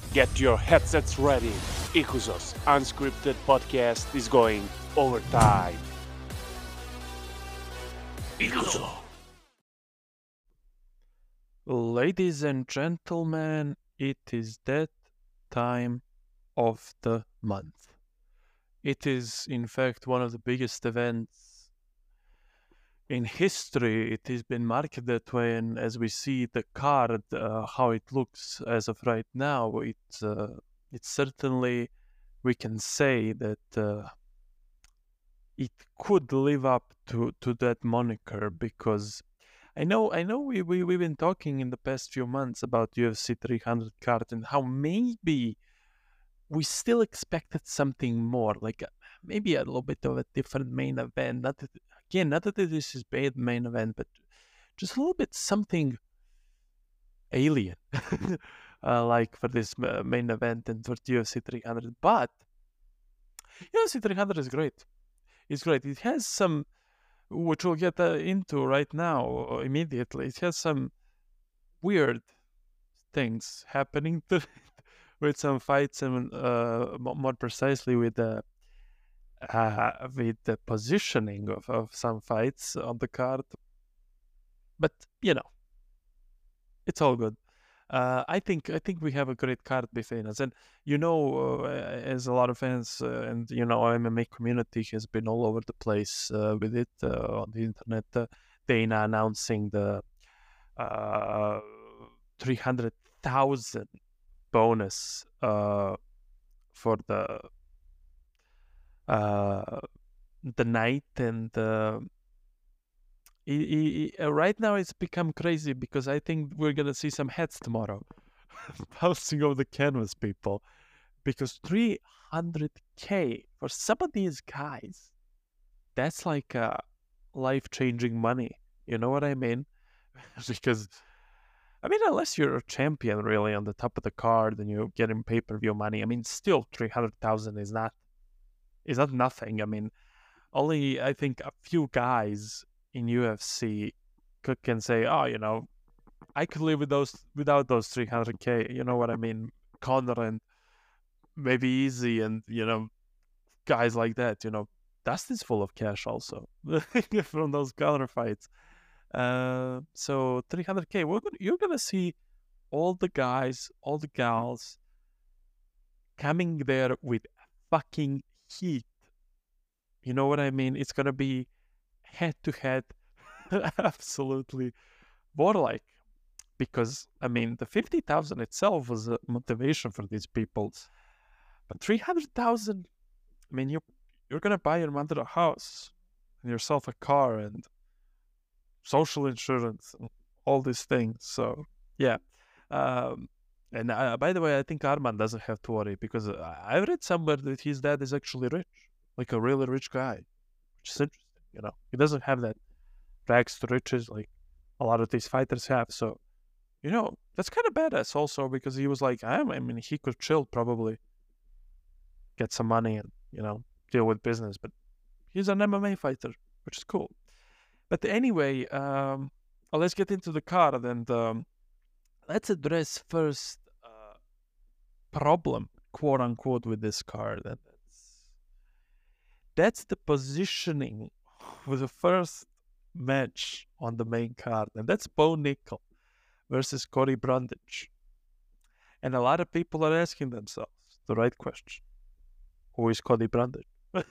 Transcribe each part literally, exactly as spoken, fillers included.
Get your headsets ready. Ikuzo's unscripted podcast is going overtime. Ikuzo. Ladies and gentlemen, it is that time of the month. It is, in fact, one of the biggest events in history. It has been marked that way, and as we see the card, uh, how it looks as of right now, it, uh, it certainly, we can say that uh, it could live up to, to that moniker, because I know, I know, we, we we've been talking in the past few months about U F C three hundred card and how maybe we still expected something more, like uh, maybe a little bit of a different main event. Not that, again, not that this is bad main event, but just a little bit something alien, uh, like for this uh, main event and for U F C three hundred. But U F C three hundred is great. It's great. It has some, which we'll get uh, into right now uh, immediately. It has some weird things happening to with some fights, and uh, more precisely with the uh, with the positioning of, of some fights on the card. But you know, it's all good. Uh, I think I think we have a great card between us, and you know, uh, as a lot of fans uh, and you know, M M A community has been all over the place uh, with it uh, on the internet. Uh, Dana announcing the uh, three hundred thousand bonus uh, for the uh, the night, and uh, I, I, I, right now it's become crazy because I think we're gonna see some heads tomorrow bouncing off the canvas, people, because three hundred k for some of these guys, that's like uh, life-changing money. You know what I mean? Because I mean, unless you're a champion really on the top of the card and you're getting pay-per-view money, I mean, still three hundred thousand is not is not nothing. I mean, only I think a few guys in U F C could, can say, oh, you know, I could live with those without those three hundred k. You know what I mean? Conor and maybe Easy, and you know, guys like that. You know, Dustin's full of cash also from those Conor fights. Uh, so three hundred k. We're gonna, you're gonna see all the guys, all the gals coming there with fucking heat. You know what I mean? It's gonna be head to head, absolutely warlike. Because I mean, the fifty thousand itself was a motivation for these people, but three hundred thousand. I mean, you you're gonna buy your mother a house, and yourself a car, and social insurance, and all these things. So yeah. Um, and uh, by the way, I think Arman doesn't have to worry, because I, I read somewhere that his dad is actually rich, like a really rich guy, which is interesting. You know, he doesn't have that rags to riches like a lot of these fighters have. So, you know, that's kind of badass also, because he was like, I, I mean, he could chill probably, get some money, and you know, deal with business. But he's an M M A fighter, which is cool. But anyway, um, well, let's get into the card, and um, let's address first uh, problem, quote unquote, with this card, and that's that's the positioning for the first match on the main card, and that's Bo Nickel versus Cody Brundage. And a lot of people are asking themselves the right question: who is Cody Brundage?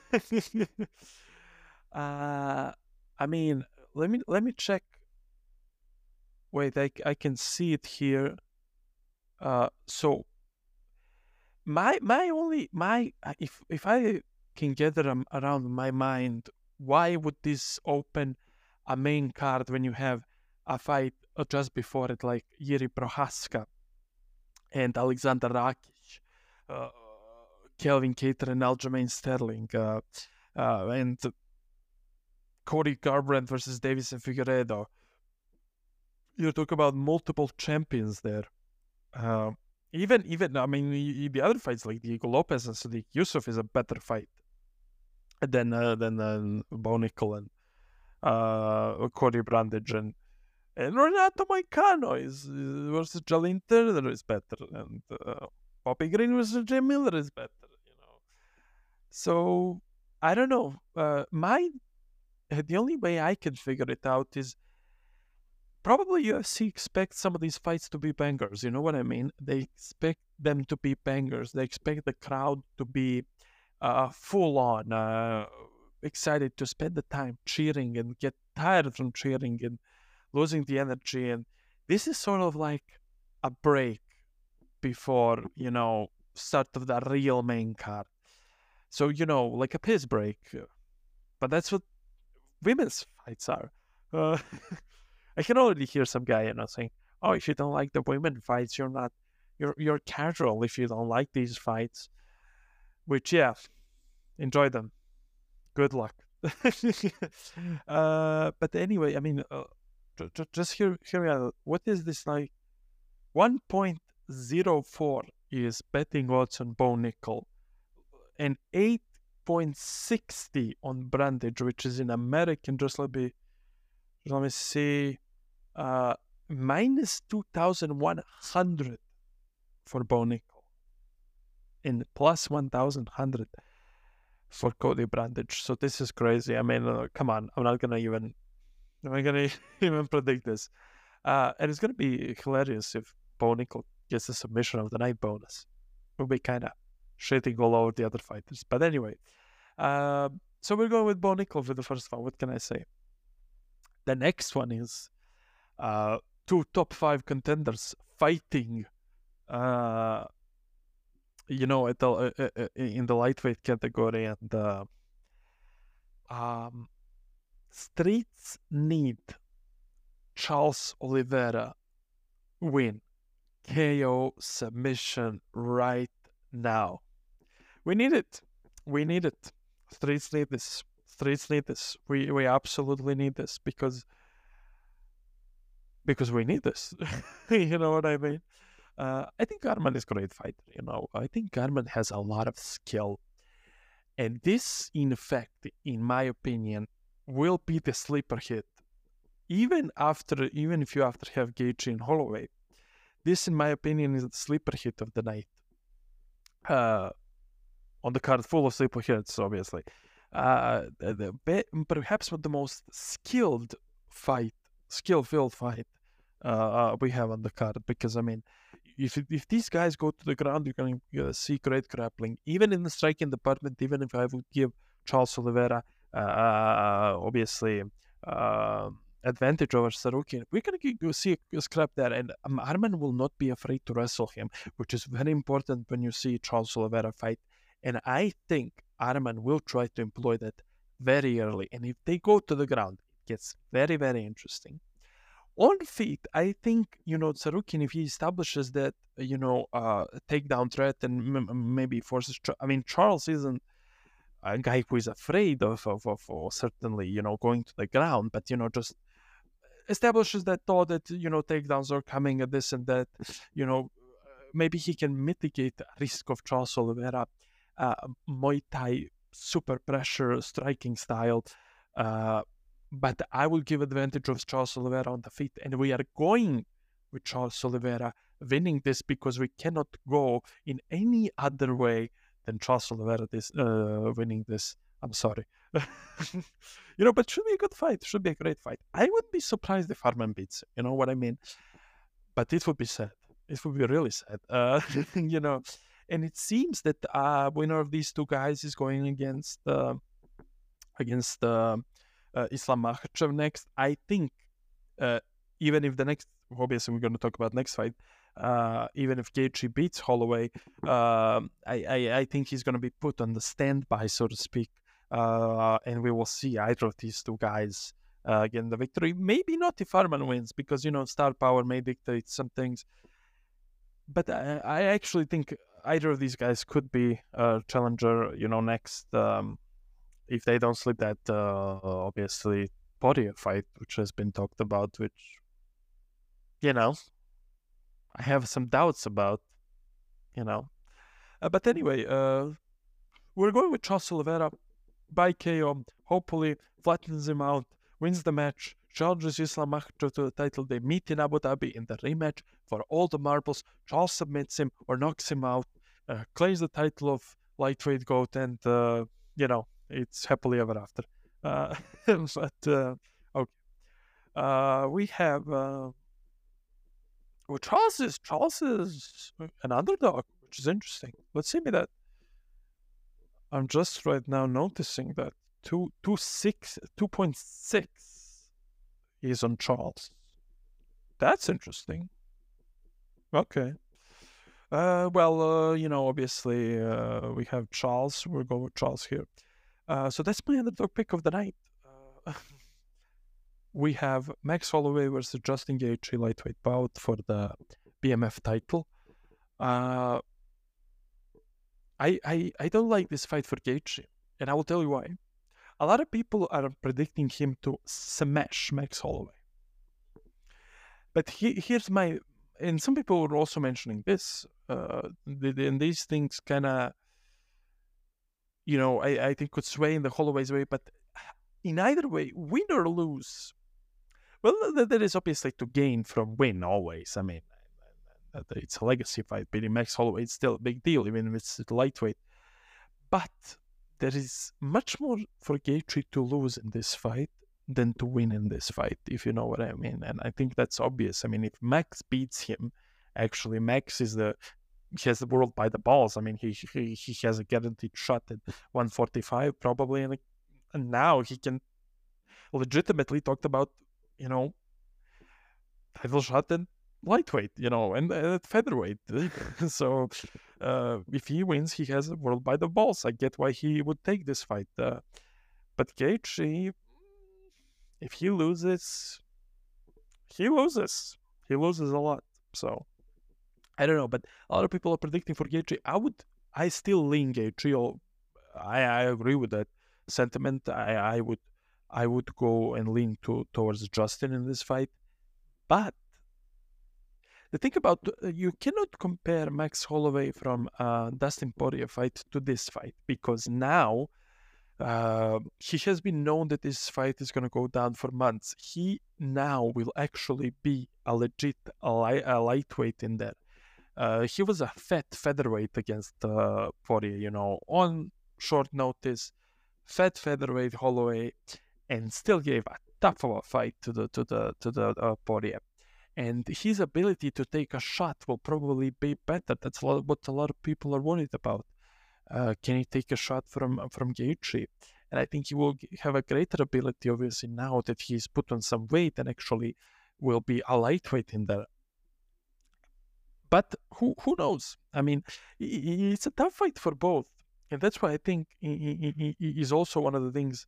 uh, I mean, let me let me check. Wait, I, I can see it here. Uh, so my my only my uh, if if I can gather um, around my mind, why would this open a main card when you have a fight uh, just before it, like Jiri Prohaska and Alexander Rakic, uh, Kelvin Kattar and Aljamain Sterling, uh, uh, and Cody Garbrandt versus Davison Figueiredo. You talk about multiple champions there. Uh, even even I mean, the other fights like Diego Lopez and Sadiq Yusuf is a better fight than uh, than uh, Bo Nickel and uh, Cody Brundage, and and Renato Moicano is uh, versus Jalin Turner is better, and uh, Bob Bobby Green versus Jim Miller is better, you know. So I don't know. Uh, my the only way I can figure it out is probably U F C expects some of these fights to be bangers. You know what I mean? They expect them to be bangers. They expect the crowd to be uh, full on, uh, excited to spend the time cheering and get tired from cheering and losing the energy. And this is sort of like a break before, you know, start of the real main card. So, you know, like a piss break. But that's what women's fights are. Uh, I can already hear some guy, you know, saying, "Oh, if you don't like the women fights, you're not, you're you're casual if you don't like these fights." Which, yeah, enjoy them. Good luck. uh, but anyway, I mean, uh, j- j- just hear hear me out. What is this like? one point zero four is betting odds on Bo Nickel, and eight point six zero on Brandage, which is in American. Just let me, just let me see. Uh, minus two thousand one hundred for Bo Nickel, and plus one thousand one hundred for Cody Brandage. So this is crazy. I mean, uh, come on. I'm not gonna even, I'm not gonna even predict this. Uh, and it's gonna be hilarious if Bo Nickel gets a submission of the night bonus. We'll be kind of shitting all over the other fighters. But anyway, uh, so we're going with Bo Nickel for the first one. What can I say? The next one is uh, two top five contenders fighting, uh, you know, at the, uh, uh, in the lightweight category. And uh, um, Streets need Charles Oliveira win. K O submission right now. We need it. We need it. Streets need this. Streets need this. We we absolutely need this because because we need this. You know what I mean? Uh, I think Garman is a great fighter. You know, I think Garman has a lot of skill, and this, in fact, in my opinion, will be the sleeper hit. Even after, even if you after have Gaethje and Holloway, this, in my opinion, is the sleeper hit of the night. Uh, on the card full of sleeper hits, obviously. Uh, the, the, perhaps the most skilled fight, skill-filled fight uh, we have on the card. Because, I mean, if if these guys go to the ground, you're going to see great grappling. Even in the striking department, even if I would give Charles Oliveira, uh, obviously, uh, advantage over Sarukian, we're going to go see a scrap there, and um, Arman will not be afraid to wrestle him, which is very important when you see Charles Oliveira fight. And I think Arman will try to employ that very early. And if they go to the ground, it gets very, very interesting. On feet, I think, you know, Sarukian, if he establishes that, you know, uh, takedown threat and m- maybe forces, I mean, Charles isn't a guy who is afraid of, of, of, of certainly, you know, going to the ground, but, you know, just establishes that thought that, you know, takedowns are coming and this and that, you know, maybe he can mitigate the risk of Charles Oliveira, uh, Muay Thai super pressure striking style. Uh, but I will give advantage of Charles Oliveira on the feet, and we are going with Charles Oliveira winning this because we cannot go in any other way than Charles Oliveira this uh, winning this. I'm sorry. You know, but it should be a good fight. It should be a great fight. I wouldn't be surprised if Arman beats him. You know what I mean? But it would be sad. It would be really sad. Uh, you know, and it seems that uh winner of these two guys is going against uh, against uh, uh, Islam Makhachev next. I think uh, even if the next, obviously we're going to talk about next fight, uh, even if Gaethje beats Holloway, uh, I, I I think he's going to be put on the standby, so to speak. Uh, and we will see either of these two guys uh, getting the victory. Maybe not if Arman wins, because, you know, star power may dictate some things. But I, I actually think either of these guys could be a challenger, you know, next, um, if they don't slip that, uh, obviously, Poirier fight, which has been talked about, which, you know, I have some doubts about, you know. Uh, but anyway, uh, we're going with Charles Oliveira by K O, hopefully flattens him out, wins the match, challenges Islam Makhachev to the title. They meet in Abu Dhabi in the rematch for all the marbles. Charles submits him or knocks him out. uh, claims the title of lightweight GOAT, and uh, you know, it's happily ever after. Uh, but uh, okay, uh, we have uh, well, Charles is Charles is an underdog, which is interesting. Let's see me that. I'm just right now noticing that two two six two point six is on Charles. That's interesting. Okay. Uh, well, uh, you know, obviously, uh, we have Charles. We'll go with Charles here. Uh, so that's my underdog pick of the night. Uh, we have Max Holloway versus Justin Gaethje lightweight bout for the B M F title. Uh, I, I I don't like this fight for Gaethje, and I will tell you why. A lot of people are predicting him to smash Max Holloway. But he, here's my, and some people were also mentioning this, uh, and these things kind of, you know, I, I think could sway in the Holloway's way, but in either way, win or lose, well, there is obviously to gain from win always. I mean, it's a legacy fight, beating Max Holloway, it's still a big deal, even if it's lightweight. But there is much more for Gaethje to lose in this fight than to win in this fight, if you know what I mean. And I think that's obvious. I mean, if Max beats him, actually, Max is the he has the world by the balls. I mean, he he, he has a guaranteed shot at one forty-five probably, and, and now he can legitimately talk about, you know, title shot at lightweight, you know, and uh, at featherweight. So uh, if he wins, he has the world by the balls. I get why he would take this fight. Uh, but Gaethje, if he loses, he loses. He loses a lot. So I don't know, but a lot of people are predicting for Gaethje. I would, I still lean Gaethje. I, I agree with that sentiment. I, I would, I would go and lean to towards Justin in this fight. But the thing about uh, you cannot compare Max Holloway from uh, Dustin Poirier fight to this fight, because now uh, he has been known that this fight is going to go down for months. He now will actually be a legit a, li- a lightweight in there. Uh, he was a fat featherweight against uh, Poirier, you know, on short notice, fat featherweight Holloway, and still gave a tough of a fight to the to the to the uh, Poirier. And his ability to take a shot will probably be better. That's a lot, what a lot of people are worried about. Uh, can he take a shot from from Gaethje? And I think he will have a greater ability, obviously, now that he's put on some weight and actually will be a lightweight in there. But who who knows? I mean, it's a tough fight for both. And that's why I think it is also one of the things.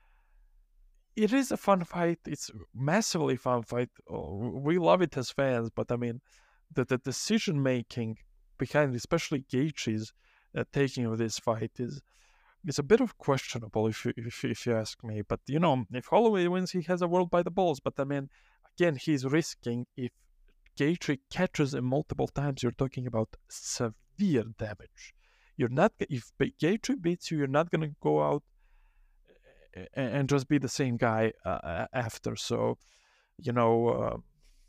It is a fun fight. It's massively fun fight. We love it as fans, but I mean, the, the decision making behind, especially Gaethje's uh, taking of this fight, is is a bit of questionable, if you, if if you ask me. But you know, if Holloway wins, he has a world by the balls. But I mean, again, he's risking if Gaethje catches him multiple times. You're talking about severe damage. You're not if Gaethje beats you, you're not gonna go out and just be the same guy uh, after. So, you know, uh,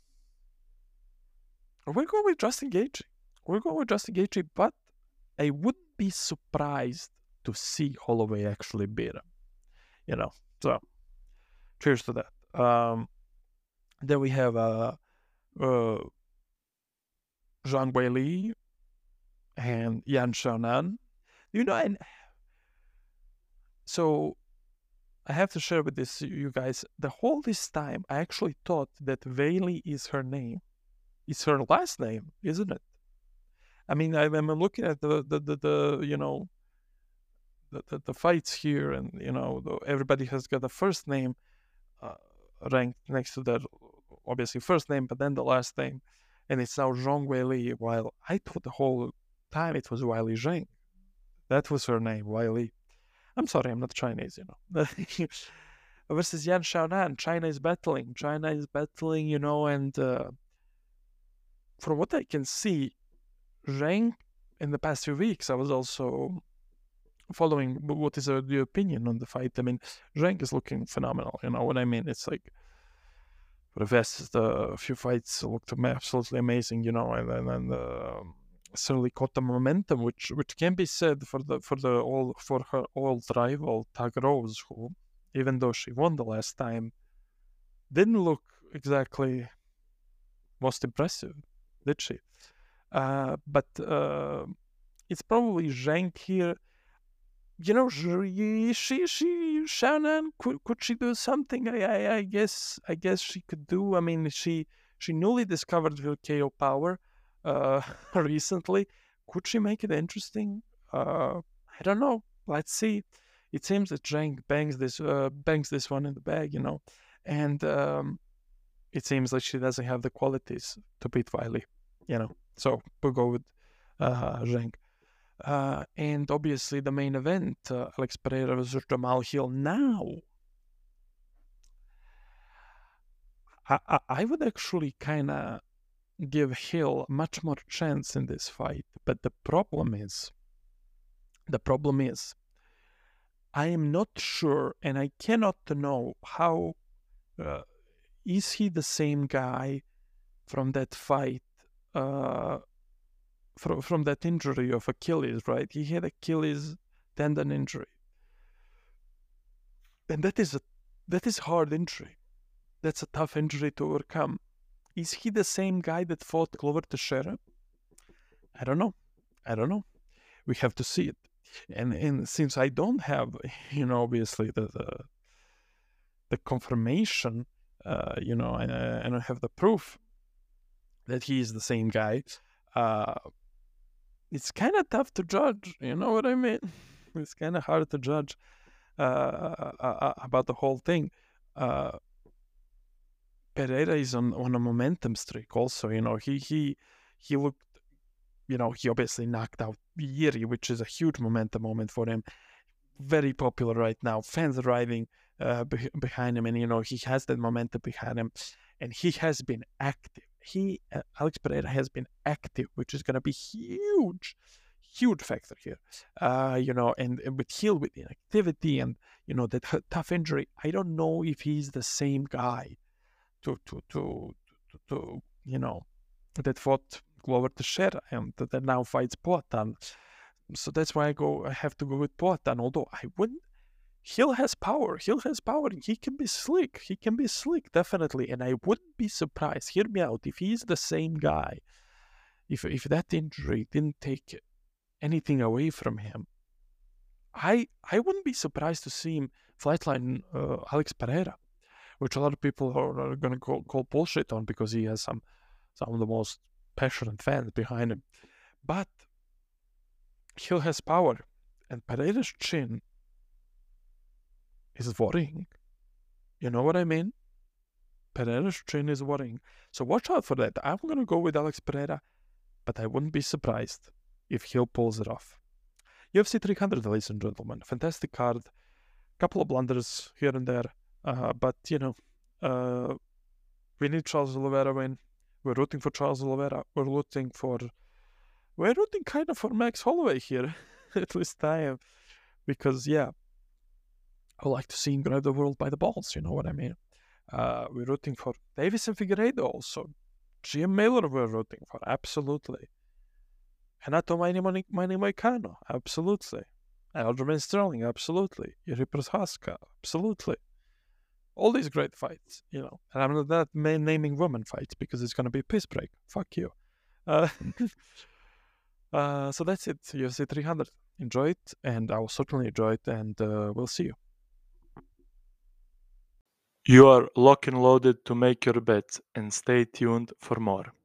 we're going with Justin Gaethje. We're going with Justin Gaethje, but I wouldn't be surprised to see Holloway actually beat him. You know, so cheers to that. Um, then we have uh, uh, Zhang Weili and Yan Xiaonan. You know, and so I have to share with this you guys. The whole this time, I actually thought that Weili is her name. It's her last name, isn't it? I mean, I, I'm looking at the the, the, the you know the, the, the fights here, and you know the, everybody has got a first name uh, ranked next to their obviously first name, but then the last name, and it's now Zhang Weili. While I thought the whole time it was Weili Zhang. That was her name, Weili. I'm sorry, I'm not Chinese, you know. Versus Yan Xiaonan, China is battling. China is battling, you know, and uh, from what I can see, Zhang, in the past few weeks, I was also following what is uh, the opinion on the fight. I mean, Zhang is looking phenomenal, you know what I mean? It's like, for the best, the few fights looked absolutely amazing, you know, and then and, uh, certainly caught the momentum, which which can be said for the for the all for her old rival Tag Rose, who, even though she won the last time, didn't look exactly most impressive, did she? Uh, but uh, it's probably Zhang here. You know, she she, she Shannon, could could she do something? I, I I guess I guess she could do. I mean, she she newly discovered her K O power uh, recently. Could she make it interesting? Uh, I don't know. Let's see. It seems that Zhang bangs this uh, bangs this one in the bag, you know, and um, it seems like she doesn't have the qualities to beat Wiley, you know. So we'll go with uh, Zhang. Uh, and obviously the main event, uh, Alex Pereira versus Jamal Hill. Now, I, I, I would actually kind of give Hill much more chance in this fight. But the problem is, the problem is, I am not sure, and I cannot know how, uh, is he the same guy from that fight, uh, from, from that injury of Achilles, right? He had Achilles tendon injury. And that is a that is hard injury. That's a tough injury to overcome. Is he the same guy that fought Glover Teixeira? I don't know. I don't know. We have to see it. And and since I don't have, you know, obviously the the, the confirmation, uh, you know, and I, I don't have the proof that he is the same guy, uh, it's kind of tough to judge. You know what I mean? It's kind of hard to judge uh, uh, uh, about the whole thing. Uh, Pereira is on, on a momentum streak also, you know, he he he looked, you know, he obviously knocked out Yuri, which is a huge momentum moment for him. Very popular right now. Fans are riding uh, be- behind him, and, you know, he has that momentum behind him, and he has been active. He, uh, Alex Pereira has been active, which is going to be huge, huge factor here. Uh, you know, and, and with Hill, with inactivity and, you know, that tough injury, I don't know if he's the same guy to to to to, to you know, that fought Glover Teixeira and that, that now fights Poatan. So that's why I go. I have to go with Poatan. Although I wouldn't. Hill has power. Hill has power. He can be slick. He can be slick, definitely. And I wouldn't be surprised. Hear me out. If he's the same guy, if if that injury didn't take anything away from him, I I wouldn't be surprised to see him flatline uh, Alex Pereira, which a lot of people are, are going to call, call bullshit on because he has some some of the most passionate fans behind him. But Hill has power, and Pereira's chin is worrying. You know what I mean? Pereira's chin is worrying. So watch out for that. I'm going to go with Alex Pereira, but I wouldn't be surprised if Hill pulls it off. U F C three hundred, ladies and gentlemen. Fantastic card. Couple of blunders here and there. Uh, but, you know, uh, we need Charles Oliveira win. We're rooting for Charles Oliveira. We're rooting for... We're rooting kind of for Max Holloway here. At least I am. Because, yeah, I like to see him grab the world by the balls. You know what I mean? Uh, we're rooting for Davison Figueiredo also. G M Miller we're rooting for. Absolutely. Renato Manny Moicano. Absolutely. Aljamain Sterling. Absolutely. Yuri Prochazka. Absolutely. All these great fights, you know. And I'm not naming women fights because it's going to be a piss break. Fuck you. Uh, uh, so that's it. U F C three hundred. Enjoy it, and I will certainly enjoy it, and uh, we'll see you. You are lock and loaded to make your bets, and stay tuned for more.